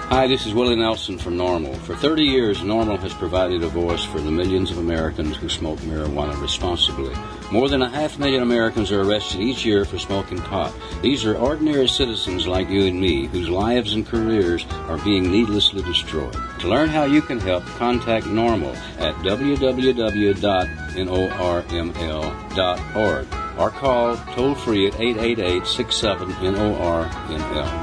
Hi, this is Willie Nelson from NORML. For 30 years, NORML has provided a voice for the millions of Americans who smoke marijuana responsibly. More than 500,000 Americans are arrested each year for smoking pot. These are ordinary citizens like you and me, whose lives and careers are being needlessly destroyed. To learn how you can help, contact NORML at www.norml.org or call toll-free at 888-67-NORML.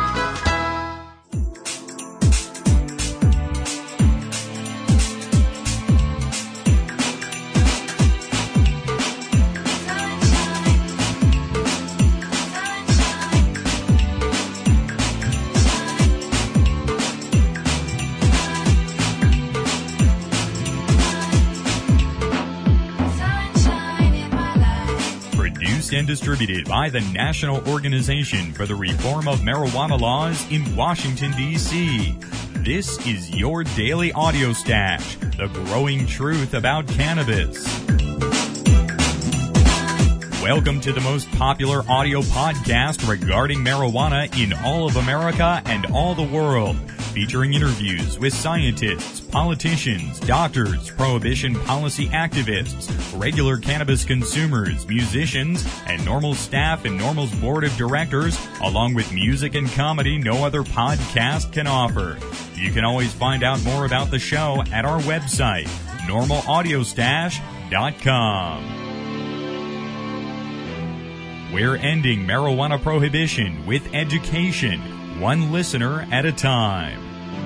And distributed by the National Organization for the Reform of Marijuana Laws in Washington, D.C. This is your daily audio stash, the growing truth about cannabis. Welcome to the most popular audio podcast regarding marijuana in all of America and all the world, featuring interviews with scientists, politicians, doctors, prohibition policy activists, regular cannabis consumers, musicians, and NORML staff and NORML's board of directors, along with music and comedy no other podcast can offer. You can always find out more about the show at our website, NORMLAudiostash.com. We're ending marijuana prohibition with education, one listener at a time.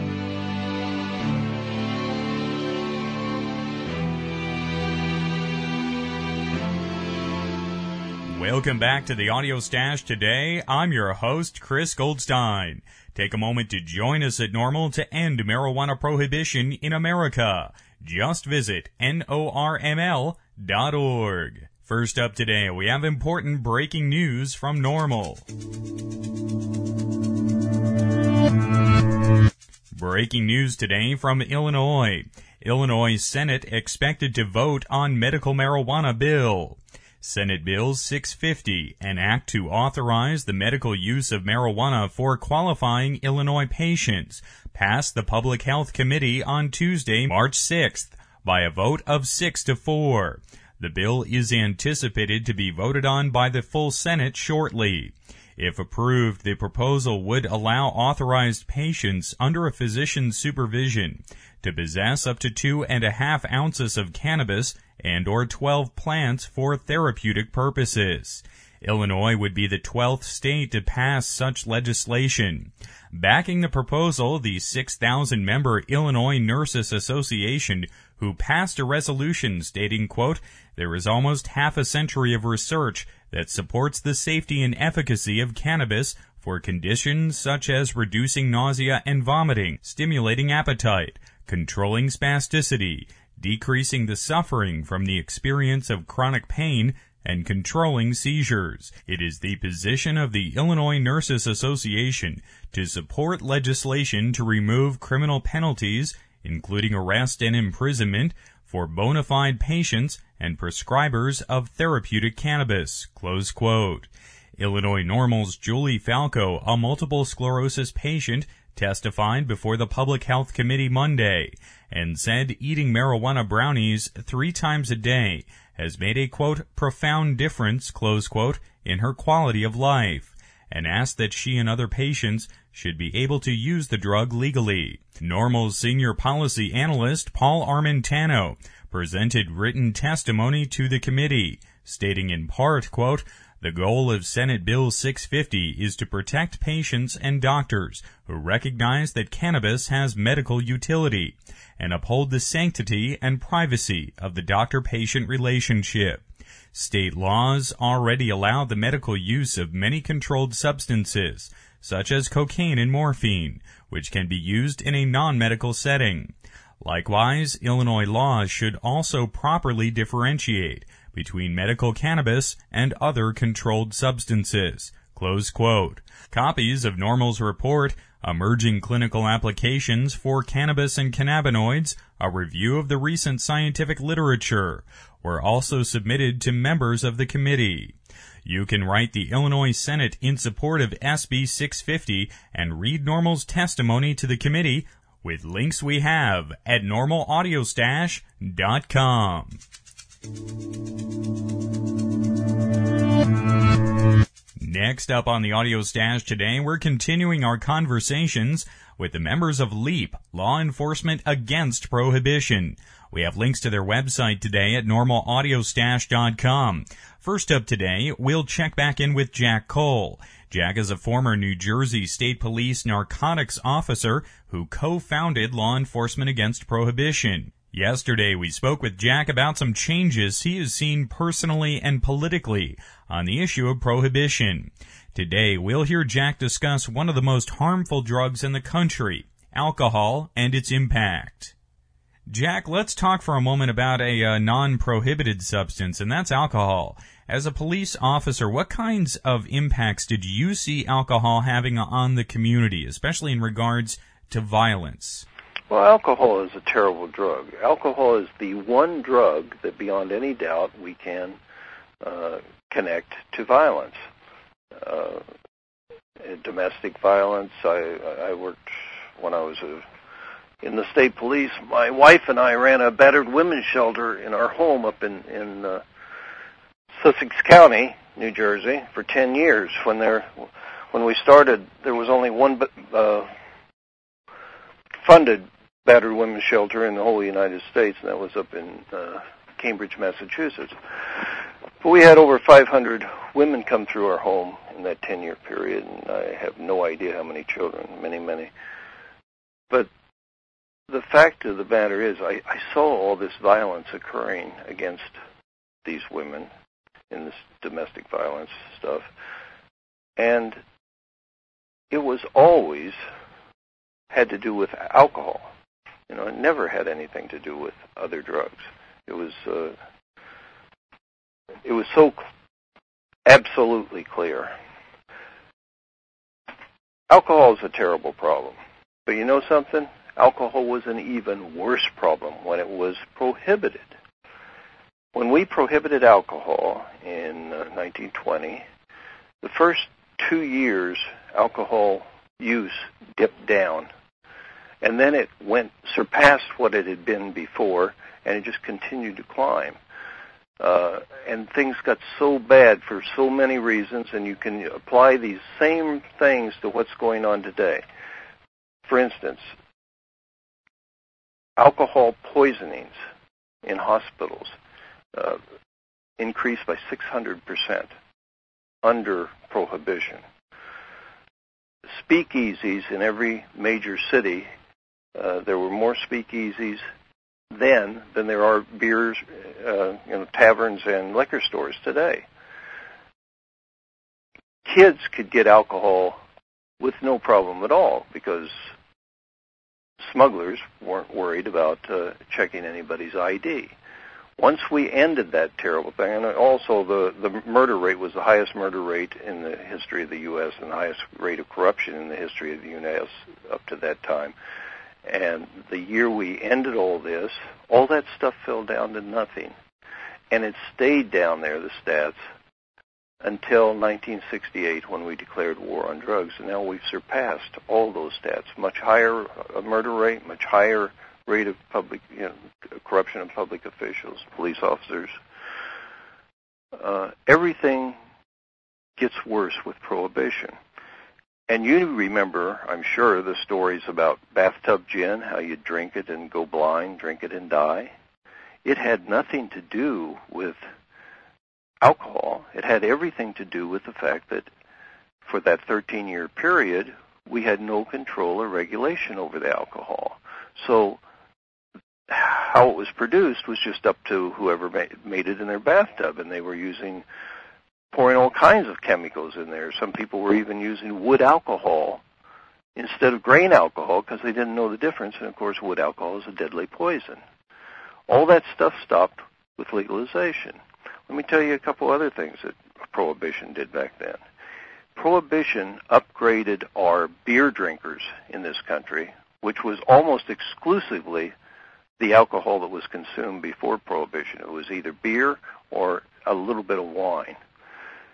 Welcome back to the Audio Stash today. I'm your host, Chris Goldstein. Take a moment to join us at NORML to end marijuana prohibition in America. Just visit norml.org. First up today, we have important breaking news from NORML. Breaking news today from Illinois. Illinois Senate expected to vote on medical marijuana bill. Senate Bill 650, an act to authorize the medical use of marijuana for qualifying Illinois patients, passed the Public Health Committee on Tuesday, March 6th, by a vote of 6-4. The bill is anticipated to be voted on by the full Senate shortly. If approved, the proposal would allow authorized patients under a physician's supervision to possess up to 2.5 ounces of cannabis and or 12 plants for therapeutic purposes. Illinois would be the 12th state to pass such legislation. Backing the proposal, the 6,000-member Illinois Nurses Association, who passed a resolution stating, quote, "There is almost half a century of research that supports the safety and efficacy of cannabis for conditions such as reducing nausea and vomiting, stimulating appetite, controlling spasticity, decreasing the suffering from the experience of chronic pain, and controlling seizures. It is the position of the Illinois Nurses Association to support legislation to remove criminal penalties, including arrest and imprisonment, for bona fide patients and prescribers of therapeutic cannabis," close quote. Illinois NORML's Julie Falco, a multiple sclerosis patient, testified before the Public Health Committee Monday and said eating marijuana brownies 3 times a day has made a, quote, "profound difference," close quote, in her quality of life, and asked that she and other patients should be able to use the drug legally. NORML's senior policy analyst, Paul Armentano, presented written testimony to the committee, stating in part, quote, "The goal of Senate Bill 650 is to protect patients and doctors who recognize that cannabis has medical utility and uphold the sanctity and privacy of the doctor-patient relationship. State laws already allow the medical use of many controlled substances, such as cocaine and morphine, which can be used in a non-medical setting. Likewise, Illinois laws should also properly differentiate between medical cannabis and other controlled substances," close quote. Copies of NORML's report, Emerging Clinical Applications for Cannabis and Cannabinoids, a review of the recent scientific literature, were also submitted to members of the committee. You can write the Illinois Senate in support of SB 650 and read NORML's testimony to the committee with links we have at normalaudiostash.com. Next up on the Audio Stash today, we're continuing our conversations with the members of LEAP, Law Enforcement Against Prohibition. We have links to their website today at normalaudiostash.com. First up today, we'll check back in with Jack Cole. Jack is a former New Jersey State Police narcotics officer who co-founded Law Enforcement Against Prohibition. Yesterday, we spoke with Jack about some changes he has seen personally and politically on the issue of prohibition. Today, we'll hear Jack discuss one of the most harmful drugs in the country, alcohol, and its impact. Jack, let's talk for a moment about a non-prohibited substance, and that's alcohol. As a police officer, what kinds of impacts did you see alcohol having on the community, especially in regards to violence? Well, alcohol is a terrible drug. Alcohol is the one drug that, beyond any doubt, we can connect to violence. Domestic violence. I worked when I was in the state police. My wife and I ran a battered women's shelter in our home up in Sussex County, New Jersey, for 10 years. When we started, there was only one funded battered women's shelter in the whole United States, and that was up in Cambridge, Massachusetts. But we had over 500 women come through our home in that 10-year period, and I have no idea how many children, many. But the fact of the matter is, I saw all this violence occurring against these women in this domestic violence stuff, and it was always had to do with alcohol. You know, it never had anything to do with other drugs. It was so absolutely clear. Alcohol is a terrible problem. But you know something? Alcohol was an even worse problem when it was prohibited. When we prohibited alcohol in 1920, the first 2 years, alcohol use dipped down. And then it surpassed what it had been before, and it just continued to climb. And things got so bad for so many reasons, and you can apply these same things to what's going on today. For instance, alcohol poisonings in hospitals increased by 600% under prohibition. Speakeasies in every major city, there were more speakeasies then than there are beers, taverns and liquor stores today. Kids could get alcohol with no problem at all because smugglers weren't worried about checking anybody's ID. Once we ended that terrible thing, and also the murder rate was the highest murder rate in the history of the U.S. and the highest rate of corruption in the history of the U.S. up to that time. And the year we ended all this, all that stuff fell down to nothing. And it stayed down there, the stats, until 1968 when we declared war on drugs. And now we've surpassed all those stats. Much higher murder rate, much higher rate of public corruption of public officials, police officers. Everything gets worse with prohibition. And you remember, I'm sure, the stories about bathtub gin, how you drink it and go blind, drink it and die. It had nothing to do with alcohol. It had everything to do with the fact that for that 13-year period, we had no control or regulation over the alcohol. So how it was produced was just up to whoever made it in their bathtub, and they were pouring all kinds of chemicals in there. Some people were even using wood alcohol instead of grain alcohol because they didn't know the difference, and of course wood alcohol is a deadly poison. All that stuff stopped with legalization. Let me tell you a couple other things that Prohibition did back then. Prohibition upgraded our beer drinkers in this country, which was almost exclusively the alcohol that was consumed before Prohibition. It was either beer or a little bit of wine.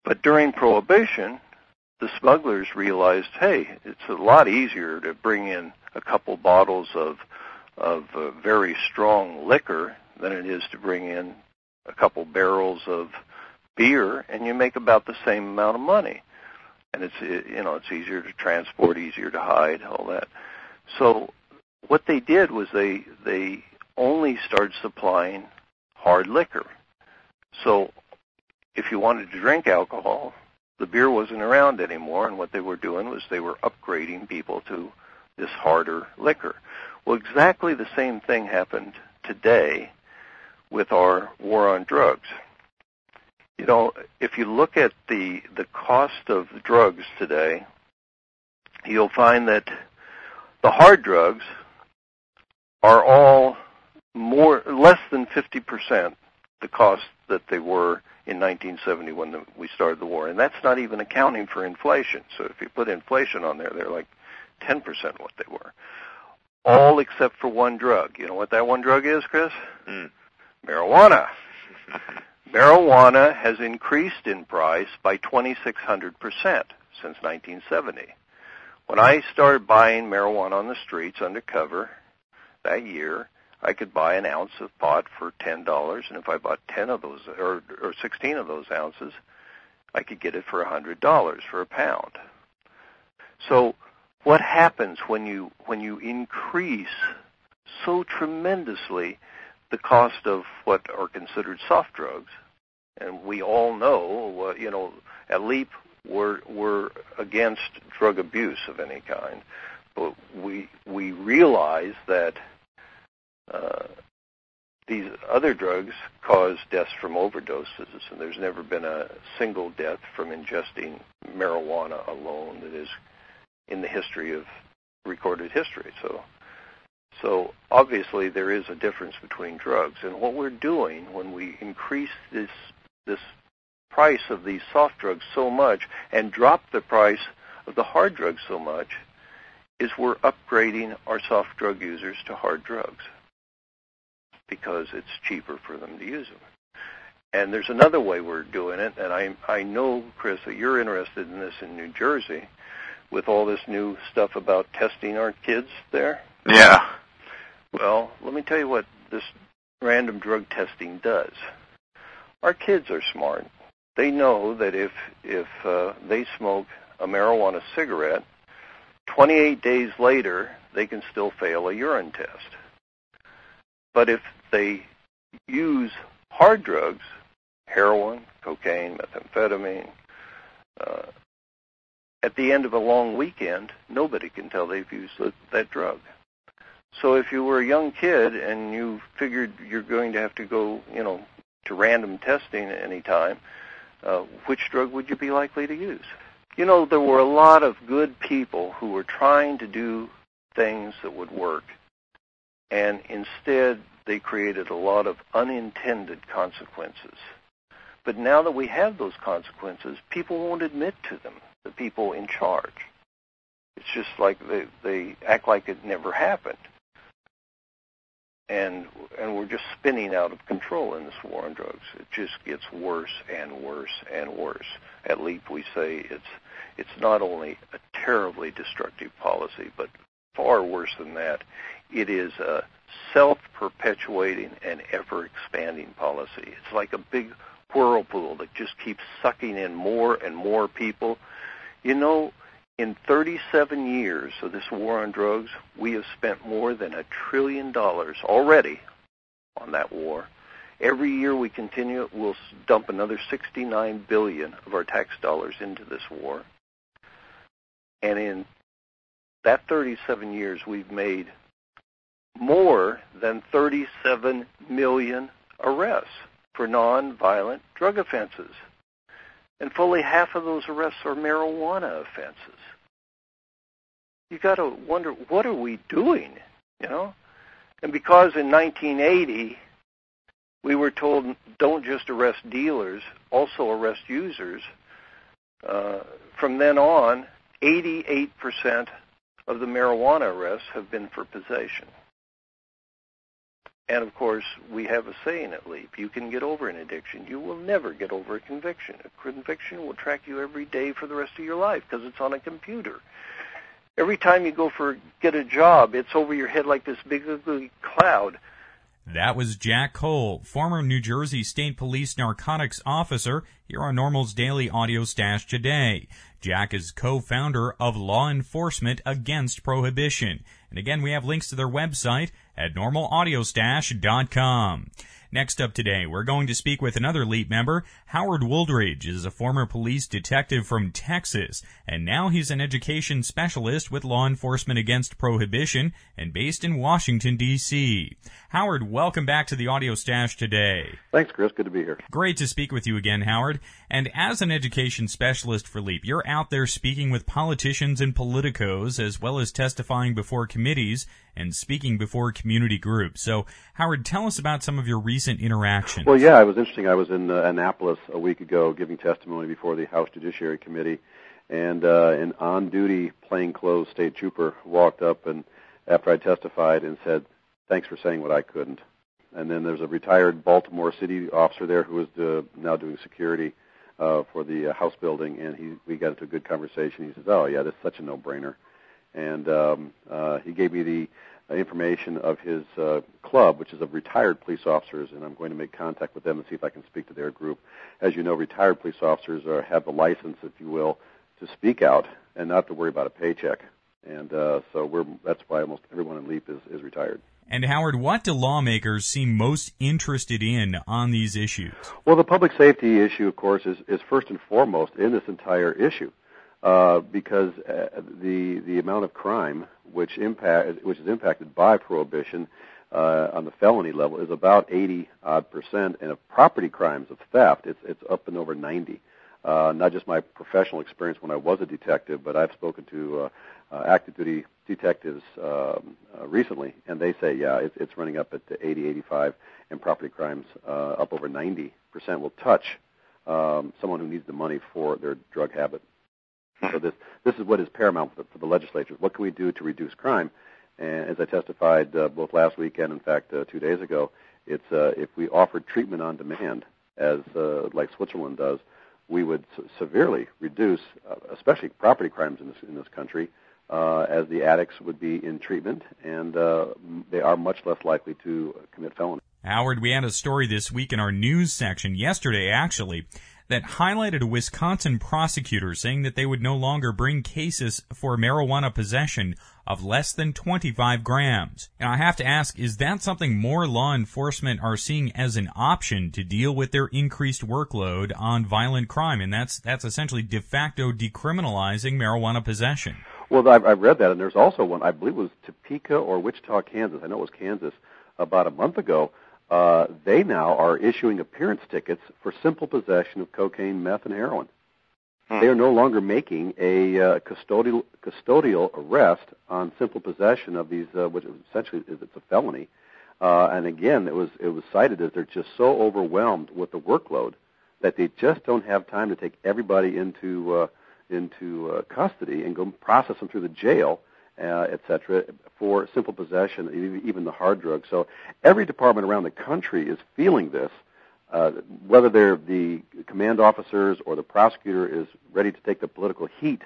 But during Prohibition, the smugglers realized, hey, it's a lot easier to bring in a couple bottles of very strong liquor than it is to bring in a couple barrels of beer, and you make about the same amount of money. And it's easier to transport, easier to hide, all that. So what they did was they only started supplying hard liquor. So if you wanted to drink alcohol, the beer wasn't around anymore, and what they were doing was they were upgrading people to this harder liquor. Well, exactly the same thing happened today with our war on drugs. You know, if you look at the cost of drugs today, you'll find that the hard drugs are all less than 50% the cost that they were in 1970 when we started the war. And that's not even accounting for inflation. So if you put inflation on there, they're like 10% what they were. All except for one drug. You know what that one drug is, Chris? Marijuana. Marijuana has increased in price by 2,600% since 1970. When I started buying marijuana on the streets undercover that year, I could buy an ounce of pot for $10, and if I bought 10 of those or 16 of those ounces, I could get it for $100 for a pound. So what happens when you increase so tremendously the cost of what are considered soft drugs? And we all know, at LEAP we're against drug abuse of any kind, but we realize that these other drugs cause deaths from overdoses, and there's never been a single death from ingesting marijuana alone that is in the history of recorded history. So obviously there is a difference between drugs, and what we're doing when we increase this price of these soft drugs so much and drop the price of the hard drugs so much is we're upgrading our soft drug users to hard drugs because it's cheaper for them to use them. And there's another way we're doing it, and I know, Chris, that you're interested in this in New Jersey with all this new stuff about testing our kids there. Yeah. Well, let me tell you what this random drug testing does. Our kids are smart. They know that if they smoke a marijuana cigarette, 28 days later, they can still fail a urine test. But if they use hard drugs, heroin, cocaine, methamphetamine, at the end of a long weekend, nobody can tell they've used that drug. So if you were a young kid and you figured you're going to have to go, to random testing at any time, which drug would you be likely to use? There were a lot of good people who were trying to do things that would work, and instead they created a lot of unintended consequences. But now that we have those consequences, people won't admit to them, the people in charge. It's just like they act like it never happened. And we're just spinning out of control in this war on drugs. It just gets worse and worse and worse. At LEAP, we say it's not only a terribly destructive policy, but far worse than that. It is a self-perpetuating and ever-expanding policy. It's like a big whirlpool that just keeps sucking in more and more people. In 37 years of this war on drugs, we have spent more than $1 trillion already on that war. Every year we continue it, we'll dump another $69 billion of our tax dollars into this war. And in that 37 years, we've made more than 37 million arrests for nonviolent drug offenses. And fully half of those arrests are marijuana offenses. You got to wonder, what are we doing, And because in 1980, we were told, don't just arrest dealers, also arrest users, from then on, 88% of the marijuana arrests have been for possession. And, of course, we have a saying at LEAP: you can get over an addiction. You will never get over a conviction. A conviction will track you every day for the rest of your life because it's on a computer. Every time you go get a job, it's over your head like this big ugly cloud. That was Jack Cole, former New Jersey State Police narcotics officer, here on NORML's Daily Audio Stash today. Jack is co-founder of Law Enforcement Against Prohibition. And again, we have links to their website at normalaudiostash.com. Next up today, we're going to speak with another LEAP member. Howard Wooldridge is a former police detective from Texas, and now he's an education specialist with Law Enforcement Against Prohibition and based in Washington, D.C. Howard, welcome back to the Audio Stash today. Thanks, Chris. Good to be here. Great to speak with you again, Howard. And as an education specialist for LEAP, you're out there speaking with politicians and politicos, as well as testifying before committees and speaking before community groups. So, Howard, tell us about some of your recent interactions. Well, yeah, it was interesting. I was in Annapolis a week ago giving testimony before the House Judiciary Committee, and an on-duty plainclothes state trooper walked up and after I testified and said, "Thanks for saying what I couldn't." And then there's a retired Baltimore City officer there who is now doing security for the House building, and we got into a good conversation. He says, "Oh, yeah, this is such a no-brainer." And he gave me the information of his club, which is of retired police officers, and I'm going to make contact with them and see if I can speak to their group. As you know, retired police officers have the license, if you will, to speak out and not to worry about a paycheck. And so that's why almost everyone in LEAP is retired. And Howard, what do lawmakers seem most interested in on these issues? Well, the public safety issue, of course, is first and foremost in this entire issue. Because the amount of crime which is impacted by prohibition on the felony level is about 80-odd%, and of property crimes of theft, it's up and over 90. Not just my professional experience when I was a detective, but I've spoken to active duty detectives recently, and they say, yeah, it's running up at 80, 85, and property crimes up over 90% will touch someone who needs the money for their drug habit. So this is what is paramount for the legislature. What can we do to reduce crime? And as I testified both last week and, in fact, 2 days ago, it's if we offered treatment on demand, as like Switzerland does, we would severely reduce, especially property crimes in this country, as the addicts would be in treatment, and they are much less likely to commit felony. Howard, we had a story this week in our news section, yesterday actually, that highlighted a Wisconsin prosecutor saying that they would no longer bring cases for marijuana possession of less than 25 grams. And I have to ask, is that something more law enforcement are seeing as an option to deal with their increased workload on violent crime? And that's essentially de facto decriminalizing marijuana possession. Well, I've read that, and there's also one, I believe it was Topeka or Wichita, Kansas. I know it was Kansas about a month ago. They now are issuing appearance tickets for simple possession of cocaine, meth, and heroin. They are no longer making a custodial arrest on simple possession of these, which essentially it's a felony. And again, it was cited as they're just so overwhelmed with the workload that they just don't have time to take everybody into custody and go process them through the jail, et cetera, for simple possession, even the hard drugs. So every department around the country is feeling this, whether they're the command officers or the prosecutor is ready to take the political heat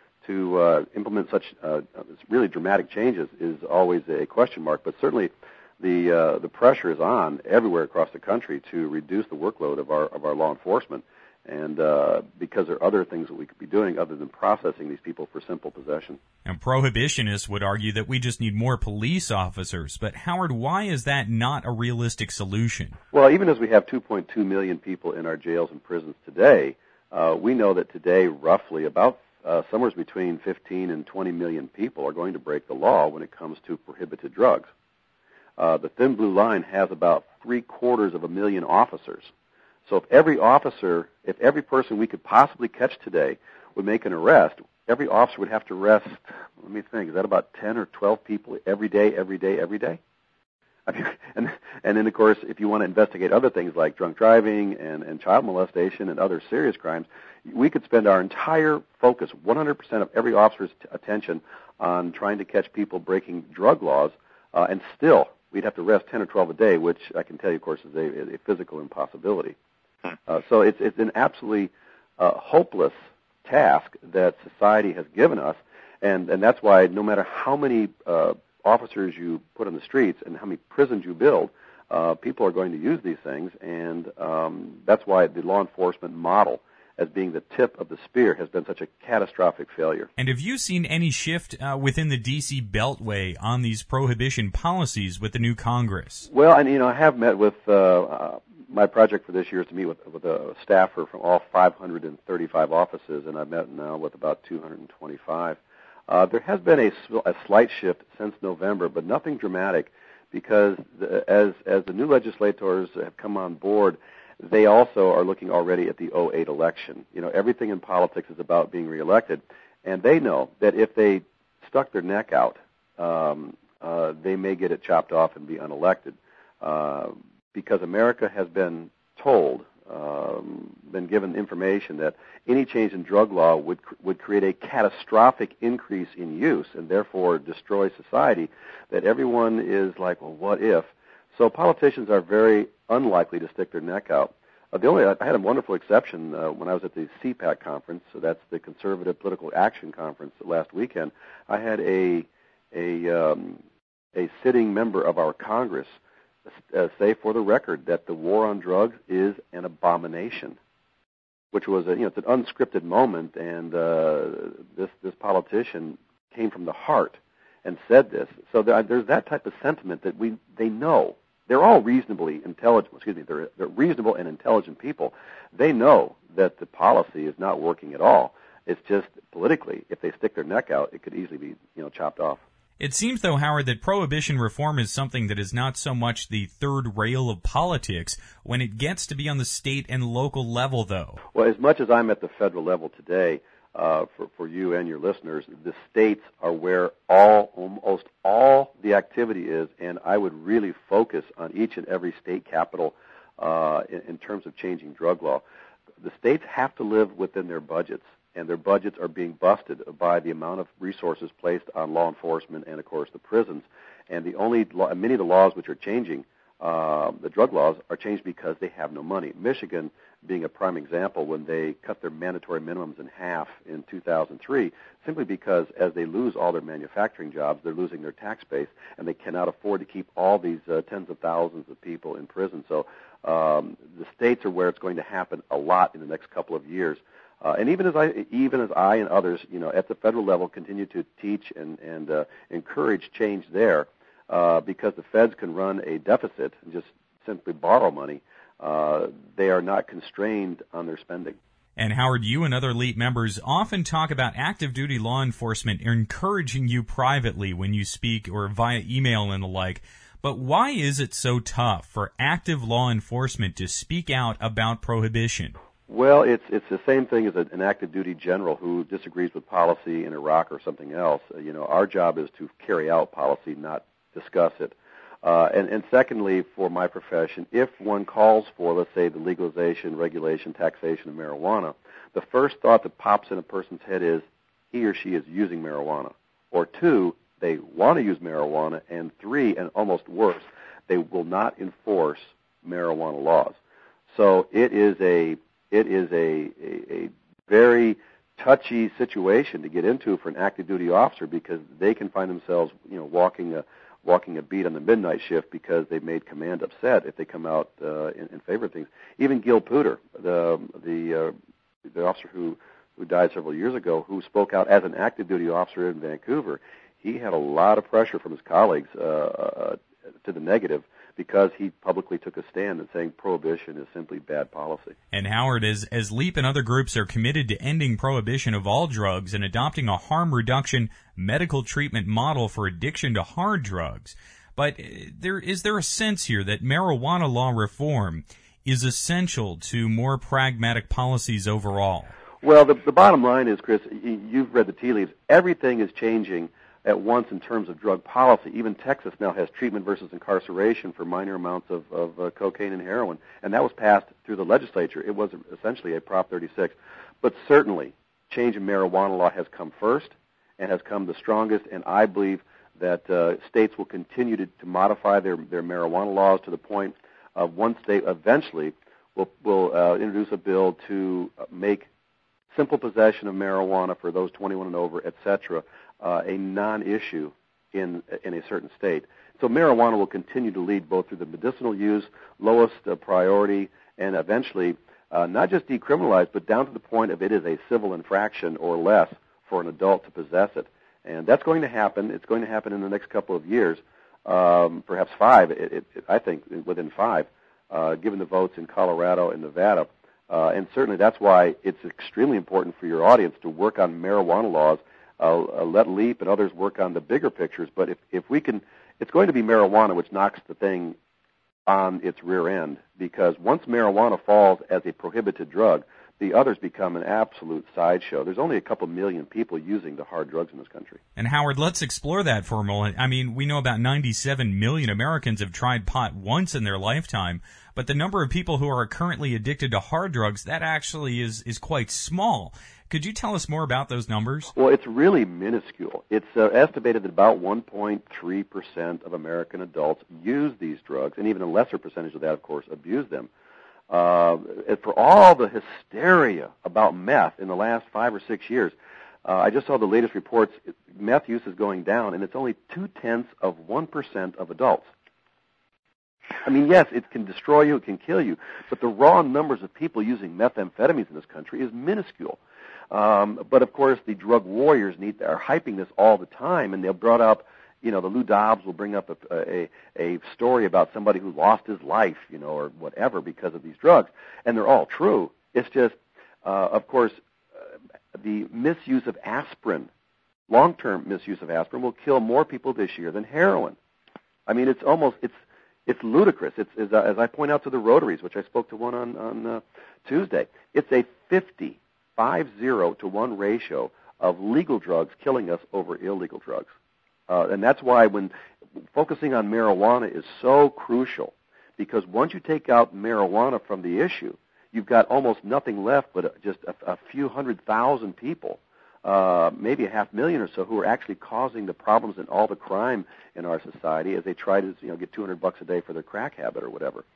to implement such really dramatic changes is always a question mark. But certainly the pressure is on everywhere across the country to reduce the workload of our law enforcement. And because there are other things that we could be doing other than processing these people for simple possession. And prohibitionists would argue that we just need more police officers. But, Howard, why is that not a realistic solution? Well, even as we have 2.2 million people in our jails and prisons today, we know that today roughly about somewhere between 15 and 20 million people are going to break the law when it comes to prohibited drugs. The Thin Blue Line has about 750,000 officers. So if every person we could possibly catch today would make an arrest, every officer would have to arrest, let me think, is that about 10 or 12 people every day? I mean, and then, of course, if you want to investigate other things like drunk driving and child molestation and other serious crimes, we could spend our entire focus, 100% of every officer's attention on trying to catch people breaking drug laws and still we'd have to rest 10 or 12 a day, which I can tell you, of course, is a physical impossibility. So it's an absolutely hopeless task that society has given us, and that's why no matter how many officers you put on the streets and how many prisons you build, people are going to use these things, and that's why the law enforcement model as being the tip of the spear has been such a catastrophic failure. And have you seen any shift within the D.C. Beltway on these prohibition policies with the new Congress? Well, and I have met with my project for this year is to meet with a staffer from all 535 offices, and I've met now with about 225. There has been a slight shift since November, but nothing dramatic, because as the new legislators have come on board, they also are looking already at the 2008 election. Everything in politics is about being reelected, and they know that if they stuck their neck out, they may get it chopped off and be unelected, because America has been told, been given information that any change in drug law would create a catastrophic increase in use and therefore destroy society, that everyone is like, well, what if? So politicians are very unlikely to stick their neck out. I had a wonderful exception when I was at the CPAC conference, so that's the Conservative Political Action Conference last weekend. I had a sitting member of our Congress say for the record that the war on drugs is an abomination, which was it's an unscripted moment, and this politician came from the heart and said this. So there's that type of sentiment that they know. They're all reasonably intelligent. They're reasonable and intelligent people. They know that the policy is not working at all. It's just politically, if they stick their neck out, it could easily be chopped off. It seems, though, Howard, that prohibition reform is something that is not so much the third rail of politics when it gets to be on the state and local level, though. Well, as much as I'm at the federal level today, for you and your listeners, the states are where almost all the activity is, and I would really focus on each and every state capital in terms of changing drug law. The states have to live within their budgets, and their budgets are being busted by the amount of resources placed on law enforcement and, of course, the prisons. And many of the laws which are changing, the drug laws, are changed because they have no money. Michigan being a prime example, when they cut their mandatory minimums in half in 2003, simply because as they lose all their manufacturing jobs, they're losing their tax base, and they cannot afford to keep all these tens of thousands of people in prison. So the states are where it's going to happen a lot in the next couple of years. And even as I and others, at the federal level, continue to teach and encourage change there, because the feds can run a deficit and just simply borrow money, they are not constrained on their spending. And Howard, you and other elite members often talk about active duty law enforcement encouraging you privately when you speak or via email and the like. But why is it so tough for active law enforcement to speak out about prohibition? Well, it's the same thing as an active duty general who disagrees with policy in Iraq or something else. Our job is to carry out policy, not discuss it. And secondly, for my profession, if one calls for, let's say, the legalization, regulation, taxation of marijuana, the first thought that pops in a person's head is he or she is using marijuana. Or two, they want to use marijuana. And three, and almost worse, they will not enforce marijuana laws. So it is a very touchy situation to get into for an active duty officer, because they can find themselves, walking a beat on the midnight shift because they've made command upset if they come out in favor of things. Even Gil Puder, the officer who died several years ago, who spoke out as an active duty officer in Vancouver, he had a lot of pressure from his colleagues to the negative, because he publicly took a stand and saying prohibition is simply bad policy. And Howard, as LEAP and other groups are committed to ending prohibition of all drugs and adopting a harm reduction medical treatment model for addiction to hard drugs, but is there a sense here that marijuana law reform is essential to more pragmatic policies overall? Well, the bottom line is, Chris, you've read the tea leaves. Everything is changing at once in terms of drug policy. Even Texas now has treatment versus incarceration for minor amounts of cocaine and heroin, and that was passed through the legislature. It was essentially a Prop 36. But certainly, change in marijuana law has come first and has come the strongest, and I believe that states will continue to modify their marijuana laws to the point of one state eventually will introduce a bill to make simple possession of marijuana for those 21 and over, etc., a non-issue in a certain state. So marijuana will continue to lead both through the medicinal use, lowest priority, and eventually not just decriminalized, but down to the point of it is a civil infraction or less for an adult to possess it. And that's going to happen. It's going to happen in the next couple of years, perhaps 5, I think, within 5, given the votes in Colorado and Nevada. And certainly that's why it's extremely important for your audience to work on marijuana laws. Let Leap and others work on the bigger pictures. But if we can, it's going to be marijuana which knocks the thing on its rear end, because once marijuana falls as a prohibited drug, the others become an absolute sideshow. There's only a couple million people using the hard drugs in this country. And Howard, let's explore that for a moment. I mean, we know about 97 million Americans have tried pot once in their lifetime, but the number of people who are currently addicted to hard drugs, that actually is quite small. Could you tell us more about those numbers? Well, it's really minuscule. It's estimated that about 1.3% of American adults use these drugs, and even a lesser percentage of that, of course, abuse them. For all the hysteria about meth in the last 5 or 6 years, I just saw the latest reports. Meth use is going down, and it's only 0.2% of adults. I mean, yes, it can destroy you, it can kill you, but the raw numbers of people using methamphetamines in this country is minuscule. But of course, the drug warriors are hyping this all the time, and they'll brought up, the Lou Dobbs will bring up a story about somebody who lost his life, or whatever because of these drugs, and they're all true. It's just, of course, the misuse of aspirin, long-term misuse of aspirin, will kill more people this year than heroin. I mean, it's ludicrous. It's as I point out to the Rotaries, which I spoke to one on Tuesday. It's a 50 to 1 ratio of legal drugs killing us over illegal drugs. And that's why when focusing on marijuana is so crucial, because once you take out marijuana from the issue, you've got almost nothing left but just a few 100,000 people, maybe 500,000 or so, who are actually causing the problems and all the crime in our society as they try to get $200 a day for their crack habit or whatever.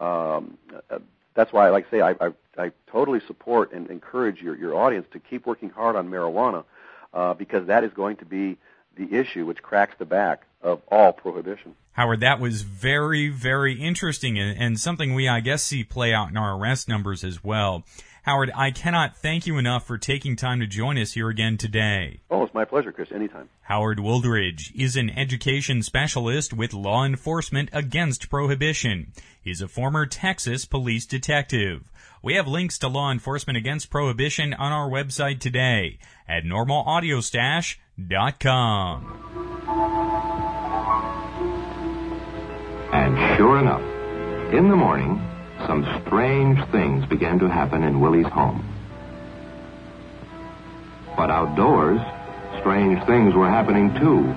That's why, like I say, I totally support and encourage your audience to keep working hard on marijuana, because that is going to be the issue which cracks the back of all prohibition. Howard, that was very, very interesting and something we, I guess, see play out in our arrest numbers as well. Howard, I cannot thank you enough for taking time to join us here again today. Oh, it's my pleasure, Chris. Anytime. Howard Wooldridge is an education specialist with Law Enforcement Against Prohibition. He's a former Texas police detective. We have links to Law Enforcement Against Prohibition on our website today at normalaudiostash.com. And sure enough, in the morning, some strange things began to happen in Willie's home. But outdoors, strange things were happening too.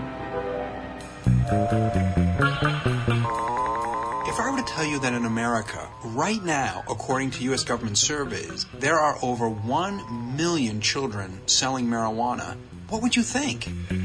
If I were to tell you that in America, right now, according to U.S. government surveys, there are over 1 million children selling marijuana, what would you think?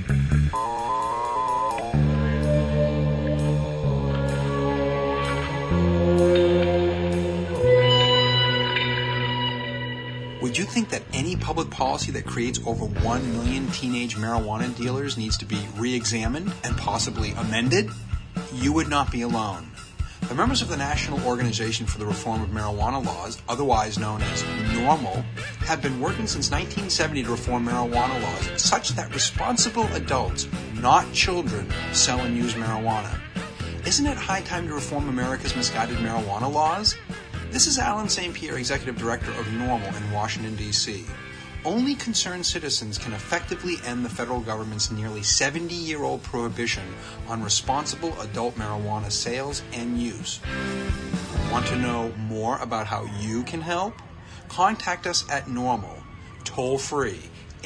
Would you think that any public policy that creates over 1 million teenage marijuana dealers needs to be re-examined and possibly amended? You would not be alone. The members of the National Organization for the Reform of Marijuana Laws, otherwise known as NORML, have been working since 1970 to reform marijuana laws such that responsible adults, not children, sell and use marijuana. Isn't it high time to reform America's misguided marijuana laws? This is Alan St. Pierre, Executive Director of NORML in Washington, D.C. Only concerned citizens can effectively end the federal government's nearly 70-year-old prohibition on responsible adult marijuana sales and use. Want to know more about how you can help? Contact us at NORML, toll-free,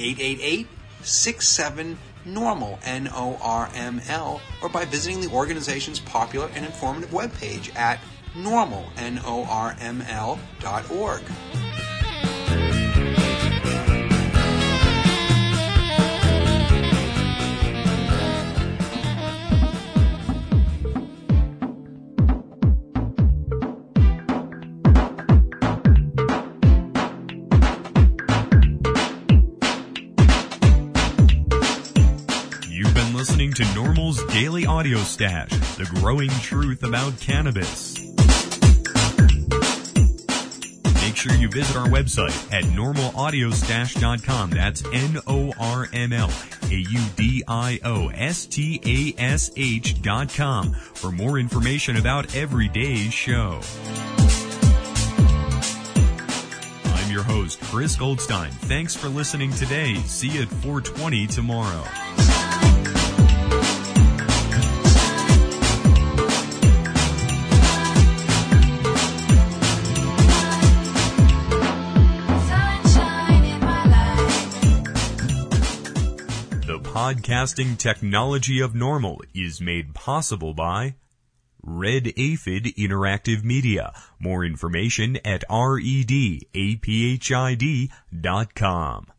888-67-NORML, NORML, or by visiting the organization's popular and informative webpage at NORML.org. NORML's Daily Audio Stash, the growing truth about cannabis. Make sure you visit our website at normalaudiostash.com. That's NORMLAUDIOSTASH.com for more information about every day's show. I'm your host, Chris Goldstein. Thanks for listening today. See you at 4:20 tomorrow. Podcasting technology of NORML is made possible by Red Aphid Interactive Media. More information at redaphid.com.